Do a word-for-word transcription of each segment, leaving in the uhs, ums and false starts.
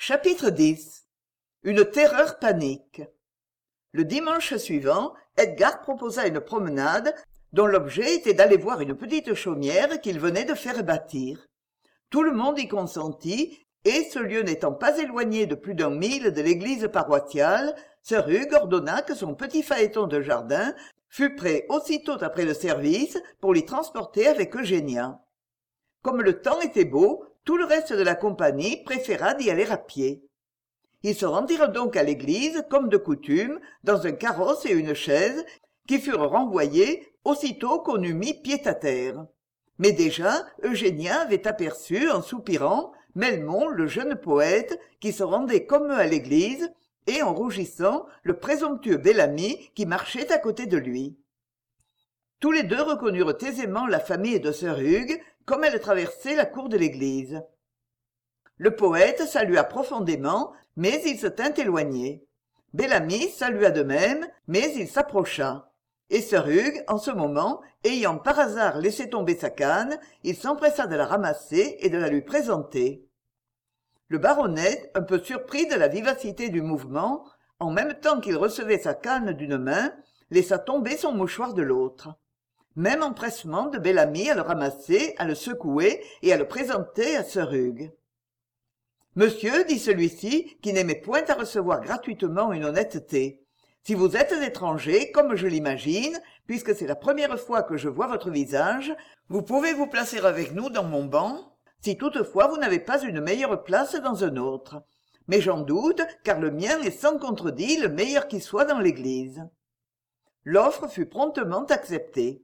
Chapitre dix. Une terreur panique. Le dimanche suivant, Edgar proposa une promenade dont l'objet était d'aller voir une petite chaumière qu'il venait de faire bâtir. Tout le monde y consentit, et ce lieu n'étant pas éloigné de plus d'un mille de l'église paroissiale, sir Hugues ordonna que son petit phaéton de jardin fût prêt aussitôt après le service pour l'y transporter avec Eugénia. Comme le temps était beau, tout le reste de la compagnie préféra d'y aller à pied. Ils se rendirent donc à l'église, comme de coutume, dans un carrosse et une chaise, qui furent renvoyés aussitôt qu'on eut mis pied à terre. Mais déjà, Eugénia avait aperçu, en soupirant, Melmond, le jeune poète, qui se rendait comme eux à l'église, et, en rougissant, le présomptueux Bel-Ami qui marchait à côté de lui. Tous les deux reconnurent aisément la famille de sir Hugues, comme elle traversait la cour de l'église. Le poète salua profondément, mais il se tint éloigné. Bel-Ami salua de même, mais il s'approcha. Et sir Hugues, en ce moment, ayant par hasard laissé tomber sa canne, il s'empressa de la ramasser et de la lui présenter. Le baronet, un peu surpris de la vivacité du mouvement, en même temps qu'il recevait sa canne d'une main, laissa tomber son mouchoir de l'autre. Même empressement de Bel-Ami à le ramasser, à le secouer et à le présenter à sir Hugues. « Monsieur, dit celui-ci, qui n'aimait point à recevoir gratuitement une honnêteté, si vous êtes étranger, comme je l'imagine, puisque c'est la première fois que je vois votre visage, vous pouvez vous placer avec nous dans mon banc, si toutefois vous n'avez pas une meilleure place dans un autre. Mais j'en doute, car le mien est sans contredit le meilleur qui soit dans l'église. » L'offre fut promptement acceptée.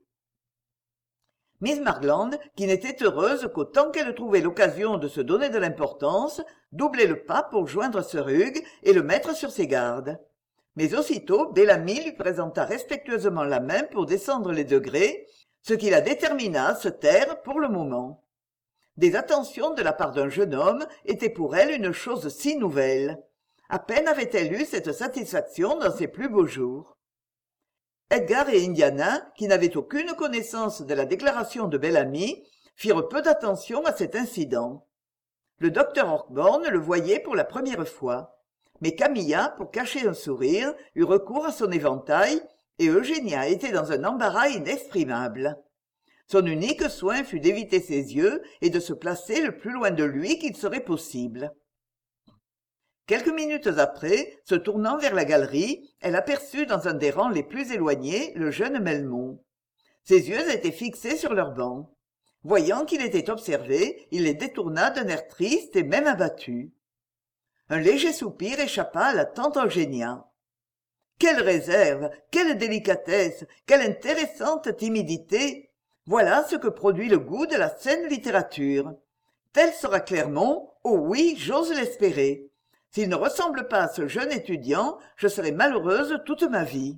Miss Marland, qui n'était heureuse qu'autant qu'elle trouvait l'occasion de se donner de l'importance, doublait le pas pour joindre sir Hugues et le mettre sur ses gardes. Mais aussitôt Bel-Ami lui présenta respectueusement la main pour descendre les degrés, ce qui la détermina à se taire pour le moment. Des attentions de la part d'un jeune homme étaient pour elle une chose si nouvelle. À peine avait-elle eu cette satisfaction dans ses plus beaux jours. Edgar et Indiana, qui n'avaient aucune connaissance de la déclaration de Bel-Ami, firent peu d'attention à cet incident. Le docteur Horkborn le voyait pour la première fois. Mais Camilla, pour cacher un sourire, eut recours à son éventail, et Eugénia était dans un embarras inexprimable. Son unique soin fut d'éviter ses yeux et de se placer le plus loin de lui qu'il serait possible. Quelques minutes après, se tournant vers la galerie, elle aperçut dans un des rangs les plus éloignés le jeune Melmond. Ses yeux étaient fixés sur leur banc. Voyant qu'il était observé, il les détourna d'un air triste et même abattu. Un léger soupir échappa à la tante Eugénia. Quelle réserve, quelle délicatesse, quelle intéressante timidité! Voilà ce que produit le goût de la saine littérature. Tel sera Clermont, oh oui, j'ose l'espérer. S'il ne ressemble pas à ce jeune étudiant, je serai malheureuse toute ma vie.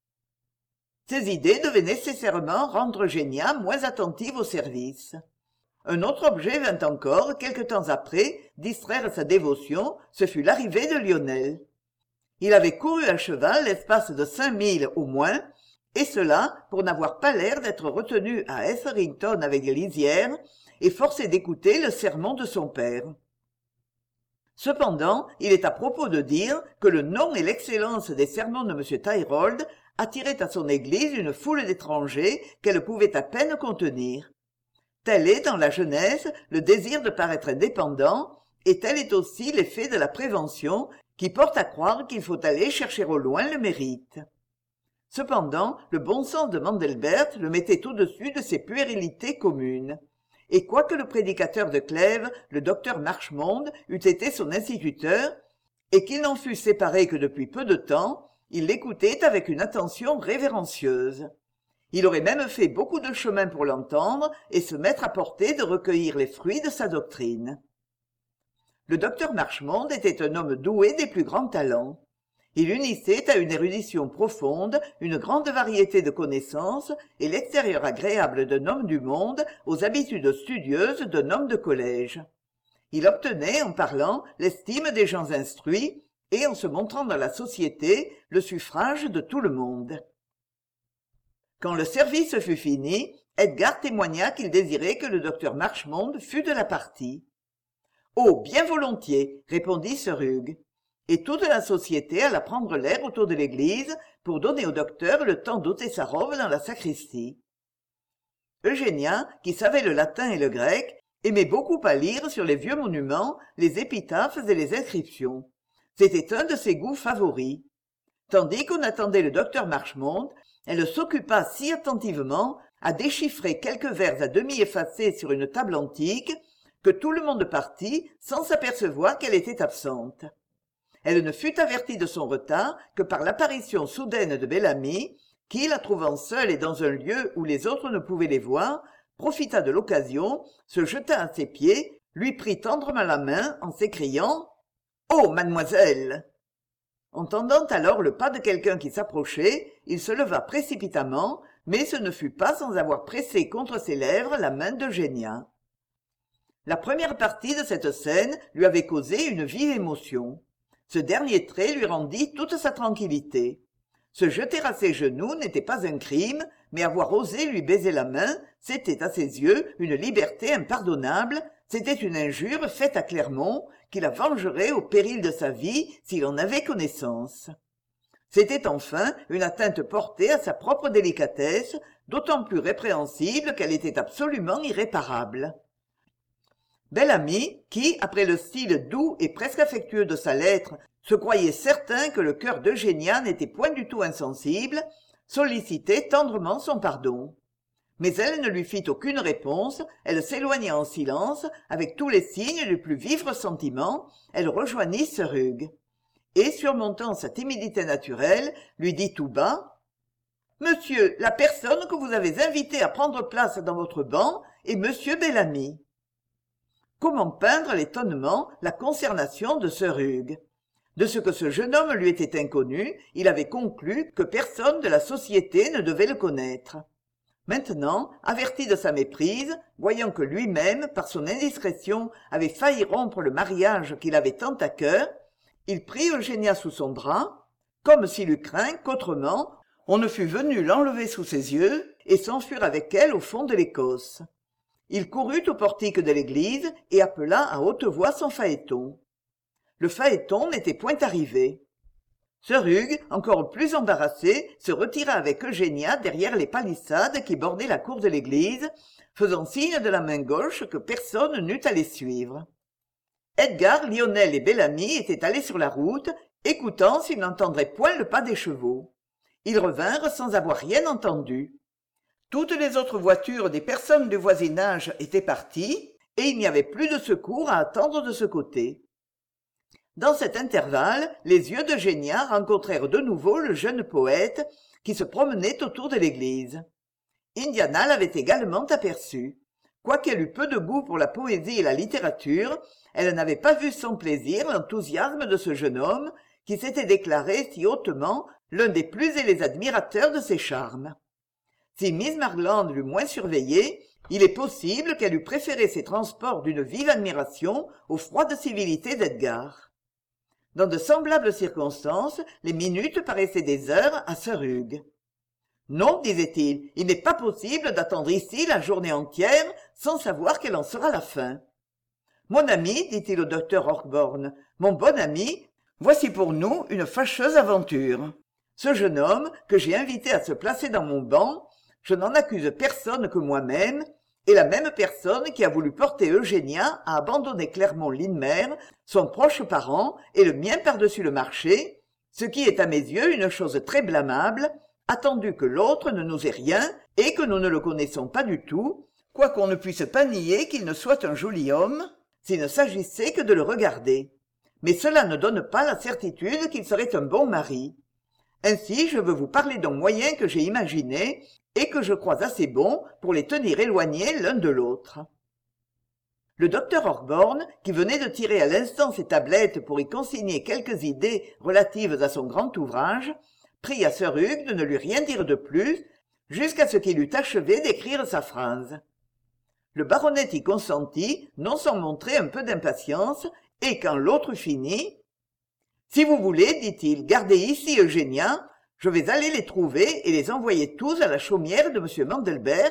Ces idées devaient nécessairement rendre Eugénia moins attentive au service. Un autre objet vint encore, quelque temps après, distraire sa dévotion, ce fut l'arrivée de Lionel. Il avait couru à cheval l'espace de cinq milles au moins, et cela pour n'avoir pas l'air d'être retenu à Etherington avec les lisières, et forcé d'écouter le sermon de son père. Cependant, il est à propos de dire que le nom et l'excellence des sermons de M. Tyrrell attiraient à son église une foule d'étrangers qu'elle pouvait à peine contenir. Tel est, dans la jeunesse, le désir de paraître indépendant, et tel est aussi l'effet de la prévention qui porte à croire qu'il faut aller chercher au loin le mérite. Cependant, le bon sens de Mandelbert le mettait au-dessus de ces puérilités communes. Et quoique le prédicateur de Clèves, le docteur Marchmond, eût été son instituteur, et qu'il n'en fût séparé que depuis peu de temps, il l'écoutait avec une attention révérencieuse. Il aurait même fait beaucoup de chemin pour l'entendre et se mettre à portée de recueillir les fruits de sa doctrine. Le docteur Marchmond était un homme doué des plus grands talents. Il unissait à une érudition profonde une grande variété de connaissances et l'extérieur agréable d'un homme du monde aux habitudes studieuses d'un homme de collège. Il obtenait, en parlant, l'estime des gens instruits et, en se montrant dans la société, le suffrage de tout le monde. Quand le service fut fini, Edgar témoigna qu'il désirait que le docteur Marchmond fût de la partie. Oh, bien volontiers, répondit sir Hugh. Et toute la société alla prendre l'air autour de l'église pour donner au docteur le temps d'ôter sa robe dans la sacristie. Eugénia, qui savait le latin et le grec, aimait beaucoup à lire sur les vieux monuments les épitaphes et les inscriptions. C'était un de ses goûts favoris. Tandis qu'on attendait le docteur Marchmont, elle s'occupa si attentivement à déchiffrer quelques vers à demi effacés sur une table antique que tout le monde partit sans s'apercevoir qu'elle était absente. Elle ne fut avertie de son retard que par l'apparition soudaine de Bellamy, qui, la trouvant seule et dans un lieu où les autres ne pouvaient les voir, profita de l'occasion, se jeta à ses pieds, lui prit tendrement la main en s'écriant « Oh, mademoiselle !» Entendant alors le pas de quelqu'un qui s'approchait, il se leva précipitamment, mais ce ne fut pas sans avoir pressé contre ses lèvres la main d'Eugénia. La première partie de cette scène lui avait causé une vive émotion. Ce dernier trait lui rendit toute sa tranquillité. Se jeter à ses genoux n'était pas un crime, mais avoir osé lui baiser la main, c'était à ses yeux une liberté impardonnable, c'était une injure faite à Clermont, qui la vengerait au péril de sa vie s'il en avait connaissance. C'était enfin une atteinte portée à sa propre délicatesse, d'autant plus répréhensible qu'elle était absolument irréparable. Bellamy, qui, après le style doux et presque affectueux de sa lettre, se croyait certain que le cœur d'Eugénia n'était point du tout insensible, sollicitait tendrement son pardon. Mais elle ne lui fit aucune réponse, elle s'éloigna en silence, avec tous les signes du plus vif ressentiment, elle rejoignit sir Hugh. Et, surmontant sa timidité naturelle, lui dit tout bas « Monsieur, la personne que vous avez invité à prendre place dans votre banc est monsieur Bellamy. » Comment peindre l'étonnement, la consternation de sir Hugh? De ce que ce jeune homme lui était inconnu, il avait conclu que personne de la société ne devait le connaître. Maintenant, averti de sa méprise, voyant que lui-même, par son indiscrétion, avait failli rompre le mariage qu'il avait tant à cœur, il prit Eugénia sous son bras, comme s'il eût craint qu'autrement on ne fût venu l'enlever sous ses yeux et s'enfuir avec elle au fond de l'Écosse. Il courut au portique de l'église et appela à haute voix son phaéton. Le phaéton n'était point arrivé. Sir Hugh, encore plus embarrassé, se retira avec Eugénia derrière les palissades qui bordaient la cour de l'église, faisant signe de la main gauche que personne n'eût à les suivre. Edgar, Lionel et Bellamy étaient allés sur la route, écoutant s'ils n'entendraient point le pas des chevaux. Ils revinrent sans avoir rien entendu. Toutes les autres voitures des personnes du voisinage étaient parties, et il n'y avait plus de secours à attendre de ce côté. Dans cet intervalle, les yeux d'Eugénia rencontrèrent de nouveau le jeune poète qui se promenait autour de l'église. Indiana l'avait également aperçu. Quoiqu'elle eût peu de goût pour la poésie et la littérature, elle n'avait pas vu sans plaisir l'enthousiasme de ce jeune homme qui s'était déclaré si hautement l'un des plus zélés admirateurs de ses charmes. Si Miss Marland l'eût moins surveillé, il est possible qu'elle eût préféré ces transports d'une vive admiration aux froides civilités d'Edgar. Dans de semblables circonstances, les minutes paraissaient des heures à sir Hugh. « Non, disait-il, il n'est pas possible d'attendre ici la journée entière sans savoir quelle en sera la fin. »« Mon ami, dit-il au docteur Horkborn, mon bon ami, voici pour nous une fâcheuse aventure. Ce jeune homme, que j'ai invité à se placer dans mon banc, je n'en accuse personne que moi-même, et la même personne qui a voulu porter Eugénia à abandonner Clermont-Linmer, son proche parent, et le mien par-dessus le marché, ce qui est à mes yeux une chose très blâmable, attendu que l'autre ne nous ait rien et que nous ne le connaissons pas du tout, quoiqu'on ne puisse pas nier qu'il ne soit un joli homme, s'il ne s'agissait que de le regarder. Mais cela ne donne pas la certitude qu'il serait un bon mari. Ainsi, je veux vous parler d'un moyen que j'ai imaginé et que je crois assez bon pour les tenir éloignés l'un de l'autre. Le docteur Horkborn, qui venait de tirer à l'instant ses tablettes pour y consigner quelques idées relatives à son grand ouvrage, pria sir Hugh de ne lui rien dire de plus, jusqu'à ce qu'il eût achevé d'écrire sa phrase. Le baronet y consentit, non sans montrer un peu d'impatience, et quand l'autre eut fini, « Si vous voulez, dit-il, gardez ici Eugénia, je vais aller les trouver et les envoyer tous à la chaumière de M. Mandelbert,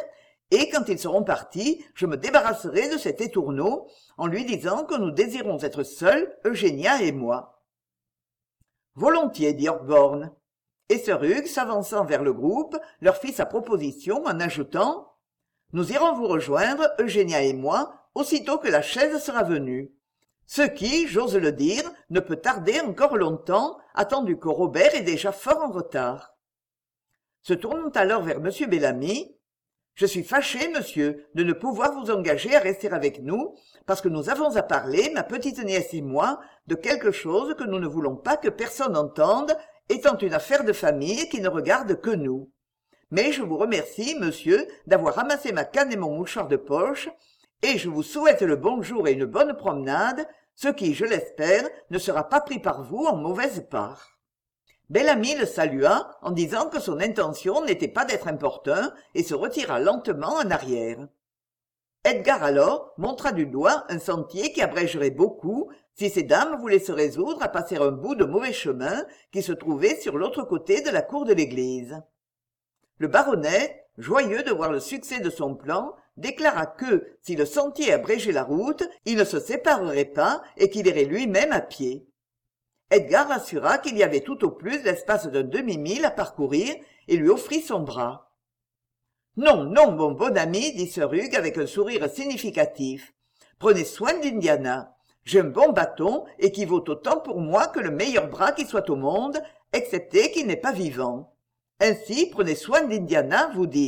et quand ils seront partis, je me débarrasserai de cet étourneau en lui disant que nous désirons être seuls, Eugénia et moi. Volontiers, dit Orgborn. Et Sir Hugh, s'avançant vers le groupe, leur fit sa proposition en ajoutant « Nous irons vous rejoindre, Eugénia et moi, aussitôt que la chaise sera venue. Ce qui, j'ose le dire, ne peut tarder encore longtemps, attendu que Robert est déjà fort en retard. » Se tournant alors vers M. Bellamy, « Je suis fâché, monsieur, de ne pouvoir vous engager à rester avec nous, parce que nous avons à parler, ma petite nièce et moi, de quelque chose que nous ne voulons pas que personne entende, étant une affaire de famille qui ne regarde que nous. Mais je vous remercie, monsieur, d'avoir ramassé ma canne et mon mouchoir de poche, et je vous souhaite le bonjour et une bonne promenade, ce qui, je l'espère, ne sera pas pris par vous en mauvaise part. » Bellamy le salua en disant que son intention n'était pas d'être importun et se retira lentement en arrière. Edgar alors montra du doigt un sentier qui abrégerait beaucoup si ces dames voulaient se résoudre à passer un bout de mauvais chemin qui se trouvait sur l'autre côté de la cour de l'église. Le baronnet, joyeux de voir le succès de son plan, déclara que, si le sentier abrégeait la route, il ne se séparerait pas et qu'il irait lui-même à pied. Edgar assura qu'il y avait tout au plus l'espace d'un demi-mille à parcourir et lui offrit son bras. « Non, non, mon bon ami, dit Sir Hugh avec un sourire significatif. Prenez soin d'Indiana. J'ai un bon bâton et qui vaut autant pour moi que le meilleur bras qui soit au monde, excepté qu'il n'est pas vivant. Ainsi, prenez soin d'Indiana, vous dis-je. »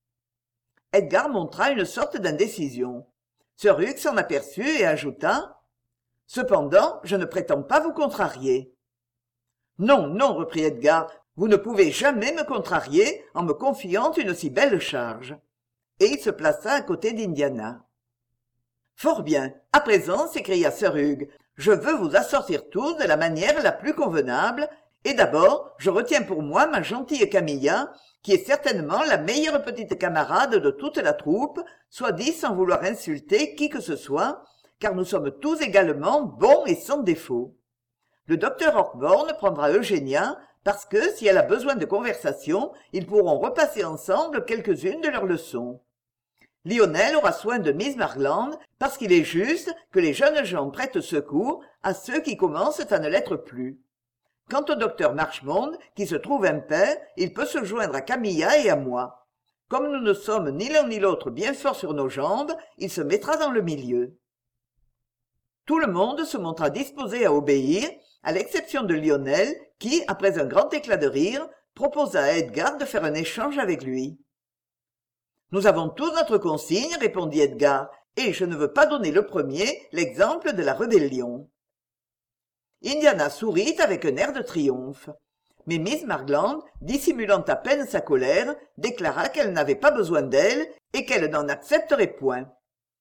Edgar montra une sorte d'indécision. Sir Hugh s'en aperçut et ajouta « Cependant, je ne prétends pas vous contrarier. »« Non, non, reprit Edgar, vous ne pouvez jamais me contrarier en me confiant une si belle charge. » Et il se plaça à côté d'Indiana. « Fort bien. À présent, s'écria Sir Hugh, je veux vous assortir tous de la manière la plus convenable, et d'abord, je retiens pour moi ma gentille Camilla, qui est certainement la meilleure petite camarade de toute la troupe, soit dit sans vouloir insulter qui que ce soit, car nous sommes tous également bons et sans défaut. Le docteur Orgborn prendra Eugénia, parce que, si elle a besoin de conversation, ils pourront repasser ensemble quelques-unes de leurs leçons. Lionel aura soin de Miss Marland, parce qu'il est juste que les jeunes gens prêtent secours à ceux qui commencent à ne l'être plus. Quant au docteur Marchmont, qui se trouve impair, il peut se joindre à Camilla et à moi. Comme nous ne sommes ni l'un ni l'autre bien forts sur nos jambes, il se mettra dans le milieu. Tout le monde se montra disposé à obéir, à l'exception de Lionel, qui, après un grand éclat de rire, proposa à Edgar de faire un échange avec lui. « Nous avons tous notre consigne, répondit Edgar, et je ne veux pas donner le premier l'exemple de la rébellion. » Indiana sourit avec un air de triomphe. Mais Miss Marland, dissimulant à peine sa colère, déclara qu'elle n'avait pas besoin d'elle et qu'elle n'en accepterait point.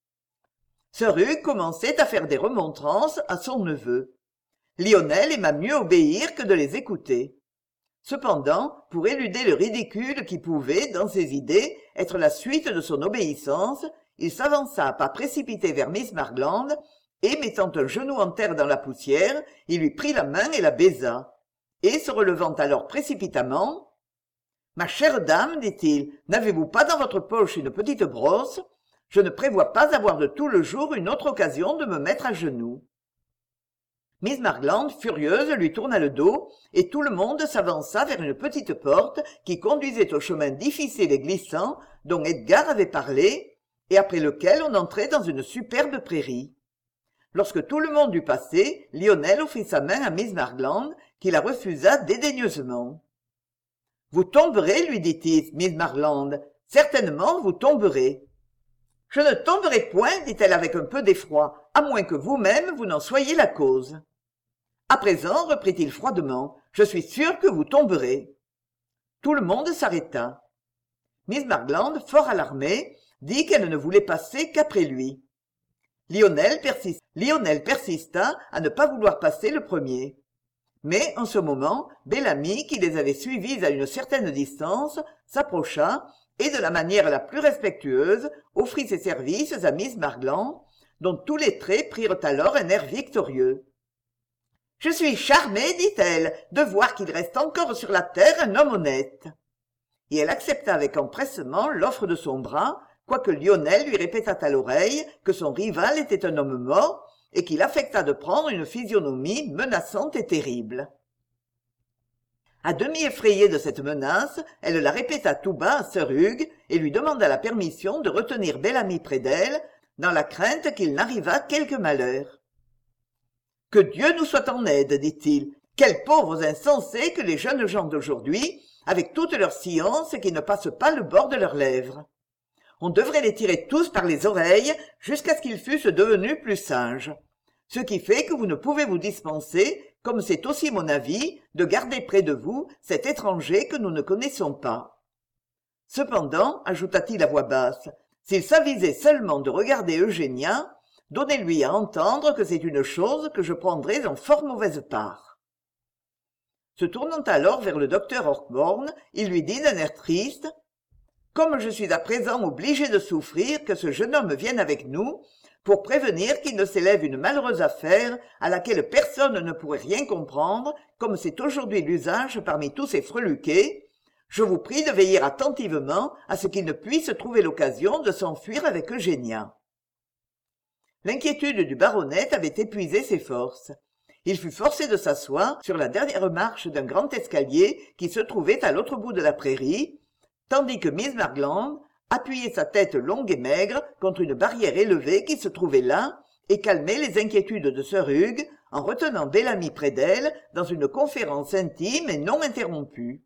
Sir Hugh commençait à faire des remontrances à son neveu. Lionel aima mieux obéir que de les écouter. Cependant, pour éluder le ridicule qui pouvait, dans ses idées, être la suite de son obéissance, il s'avança à pas précipités vers Miss Marland, et, mettant un genou en terre dans la poussière, il lui prit la main et la baisa. Et, se relevant alors précipitamment, « Ma chère dame, dit-il, n'avez-vous pas dans votre poche une petite brosse ? Je ne prévois pas avoir de tout le jour une autre occasion de me mettre à genoux. » Miss Marland, furieuse, lui tourna le dos, et tout le monde s'avança vers une petite porte qui conduisait au chemin difficile et glissant dont Edgar avait parlé, et après lequel on entrait dans une superbe prairie. Lorsque tout le monde eut passé, Lionel offrit sa main à Miss Marland, qui la refusa dédaigneusement. « Vous tomberez, lui dit-il, Miss Marland. Certainement, vous tomberez. »« Je ne tomberai point, dit-elle avec un peu d'effroi, à moins que vous-même vous n'en soyez la cause. »« À présent, reprit-il froidement, je suis sûr que vous tomberez. » Tout le monde s'arrêta. Miss Marland, fort alarmée, dit qu'elle ne voulait passer qu'après lui. Lionel, persista, Lionel persista à ne pas vouloir passer le premier. Mais, en ce moment, Bellamy, qui les avait suivis à une certaine distance, s'approcha et, de la manière la plus respectueuse, offrit ses services à Miss Marland, dont tous les traits prirent alors un air victorieux. « Je suis charmée, dit-elle, de voir qu'il reste encore sur la terre un homme honnête. » et elle accepta avec empressement l'offre de son bras, quoique Lionel lui répétât à l'oreille que son rival était un homme mort et qu'il affecta de prendre une physionomie menaçante et terrible. À demi effrayée de cette menace, elle la répéta tout bas à sir Hugues et lui demanda la permission de retenir Bel-Ami près d'elle, dans la crainte qu'il n'arrivât quelque malheur. « Que Dieu nous soit en aide, dit-il. Quels pauvres insensés que les jeunes gens d'aujourd'hui, avec toute leur science qui ne passent pas le bord de leurs lèvres. On devrait les tirer tous par les oreilles jusqu'à ce qu'ils fussent devenus plus sages. Ce qui fait que vous ne pouvez vous dispenser, comme c'est aussi mon avis, de garder près de vous cet étranger que nous ne connaissons pas. Cependant, ajouta-t-il à voix basse, s'il s'avisait seulement de regarder Eugénia, donnez-lui à entendre que c'est une chose que je prendrais en fort mauvaise part. » Se tournant alors vers le docteur Horkborn, il lui dit d'un air triste, « Comme je suis à présent obligé de souffrir que ce jeune homme vienne avec nous, pour prévenir qu'il ne s'élève une malheureuse affaire à laquelle personne ne pourrait rien comprendre, comme c'est aujourd'hui l'usage parmi tous ces freluquets, je vous prie de veiller attentivement à ce qu'il ne puisse trouver l'occasion de s'enfuir avec Eugénia. » L'inquiétude du baronet avait épuisé ses forces. Il fut forcé de s'asseoir sur la dernière marche d'un grand escalier qui se trouvait à l'autre bout de la prairie, tandis que Miss Margland appuyait sa tête longue et maigre contre une barrière élevée qui se trouvait là et calmait les inquiétudes de sir Hugues en retenant Bel-Ami près d'elle dans une conférence intime et non interrompue.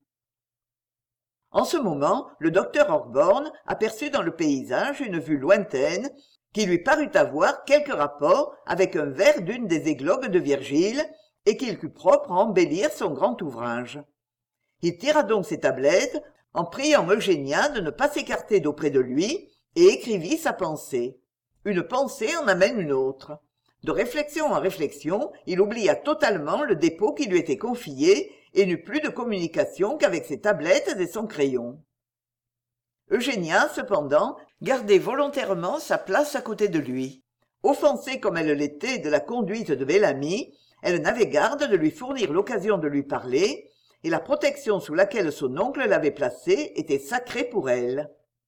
En ce moment, le docteur Horkborn aperçut dans le paysage une vue lointaine qui lui parut avoir quelque rapport avec un vers d'une des églogues de Virgile et qu'il crut propre à embellir son grand ouvrage. Il tira donc ses tablettes en priant Eugénia de ne pas s'écarter d'auprès de lui et écrivit sa pensée. Une pensée en amène une autre. De réflexion en réflexion, il oublia totalement le dépôt qui lui était confié et n'eut plus de communication qu'avec ses tablettes et son crayon. Eugénia, cependant, gardait volontairement sa place à côté de lui. Offensée comme elle l'était de la conduite de Bel-Ami, elle n'avait garde de lui fournir l'occasion de lui parler, et la protection sous laquelle son oncle l'avait placée était sacrée pour elle.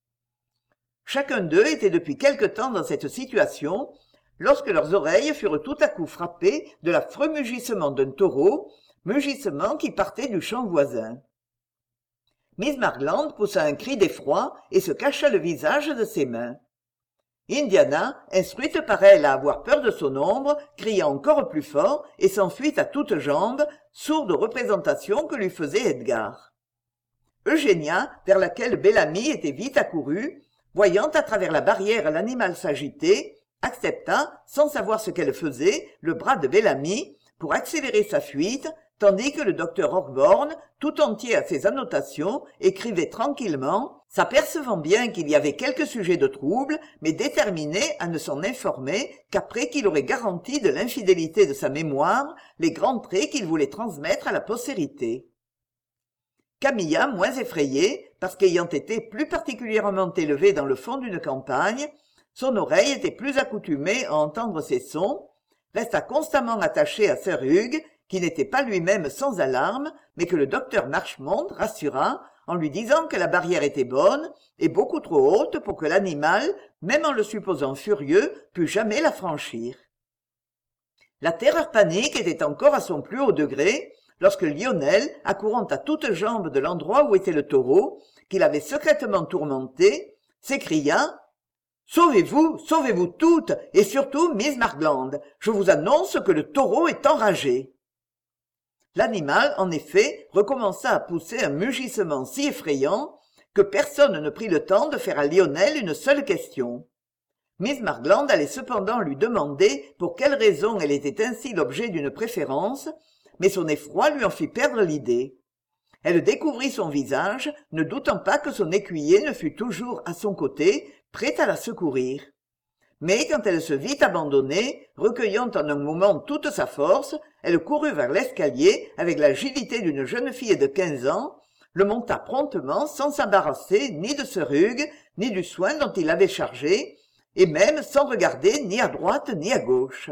Chacun d'eux était depuis quelque temps dans cette situation, lorsque leurs oreilles furent tout à coup frappées de l'affreux mugissement d'un taureau, mugissement qui partait du champ voisin. Miss Margland poussa un cri d'effroi et se cacha le visage de ses mains. Indiana, instruite par elle à avoir peur de son ombre, cria encore plus fort et s'enfuit à toutes jambes, sourde aux représentations que lui faisait Edgar. Eugénia, vers laquelle Bel-Ami était vite accourue, voyant à travers la barrière l'animal s'agiter, accepta, sans savoir ce qu'elle faisait, le bras de Bel-Ami pour accélérer sa fuite, tandis que le docteur Horkborn, tout entier à ses annotations, écrivait tranquillement, s'apercevant bien qu'il y avait quelques sujets de trouble, mais déterminé à ne s'en informer qu'après qu'il aurait garanti de l'infidélité de sa mémoire les grands traits qu'il voulait transmettre à la postérité. Camilla, moins effrayée, parce qu'ayant été plus particulièrement élevée dans le fond d'une campagne, son oreille était plus accoutumée à entendre ces sons, resta constamment attachée à sir Hugues, qui n'était pas lui-même sans alarme, mais que le docteur Marchmont rassura en lui disant que la barrière était bonne et beaucoup trop haute pour que l'animal, même en le supposant furieux, pût jamais la franchir. La terreur panique était encore à son plus haut degré lorsque Lionel, accourant à toutes jambes de l'endroit où était le taureau, qu'il avait secrètement tourmenté, s'écria « Sauvez-vous, sauvez-vous toutes, et surtout Miss Margland, je vous annonce que le taureau est enragé !» L'animal, en effet, recommença à pousser un mugissement si effrayant que personne ne prit le temps de faire à Lionel une seule question. Miss Margland allait cependant lui demander pour quelle raison elle était ainsi l'objet d'une préférence, mais son effroi lui en fit perdre l'idée. Elle découvrit son visage, ne doutant pas que son écuyer ne fût toujours à son côté, prêt à la secourir. Mais quand elle se vit abandonnée, recueillant en un moment toute sa force, elle courut vers l'escalier avec l'agilité d'une jeune fille de quinze ans, le monta promptement sans s'embarrasser ni de sir Hugues, ni du soin dont il l'avait chargé, et même sans regarder ni à droite ni à gauche.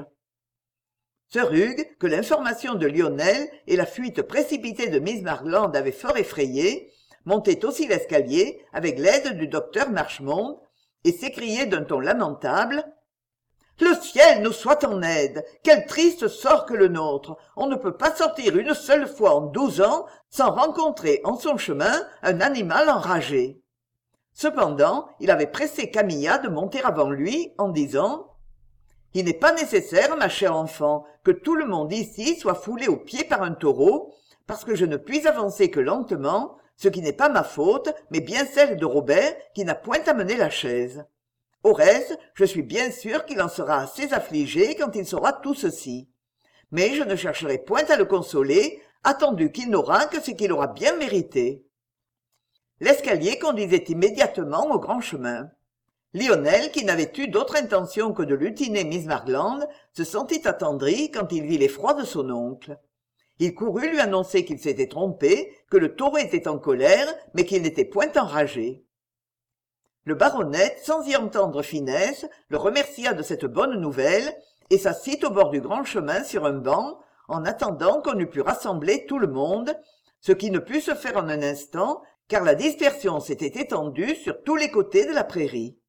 Sir Hugues, que l'information de Lionel et la fuite précipitée de Miss Margland avaient fort effrayé, montait aussi l'escalier avec l'aide du docteur Marchemont et s'écriait d'un ton lamentable: le ciel nous soit en aide! Quel triste sort que le nôtre! On ne peut pas sortir une seule fois en douze ans sans rencontrer en son chemin un animal enragé. Cependant, il avait pressé Camilla de monter avant lui en disant: il n'est pas nécessaire, ma chère enfant, que tout le monde ici soit foulé aux pieds par un taureau, parce que je ne puis avancer que lentement, ce qui n'est pas ma faute, mais bien celle de Robert qui n'a point amené la chaise. Au reste, je suis bien sûr qu'il en sera assez affligé quand il saura tout ceci. Mais je ne chercherai point à le consoler, attendu qu'il n'aura que ce qu'il aura bien mérité. L'escalier conduisait immédiatement au grand chemin. Lionel, qui n'avait eu d'autre intention que de lutiner Miss Marland, se sentit attendri quand il vit l'effroi de son oncle. Il courut lui annoncer qu'il s'était trompé, que le taureau était en colère, mais qu'il n'était point enragé. Le baronet, sans y entendre finesse, le remercia de cette bonne nouvelle et s'assit au bord du grand chemin sur un banc, en attendant qu'on eût pu rassembler tout le monde, ce qui ne put se faire en un instant, car la dispersion s'était étendue sur tous les côtés de la prairie.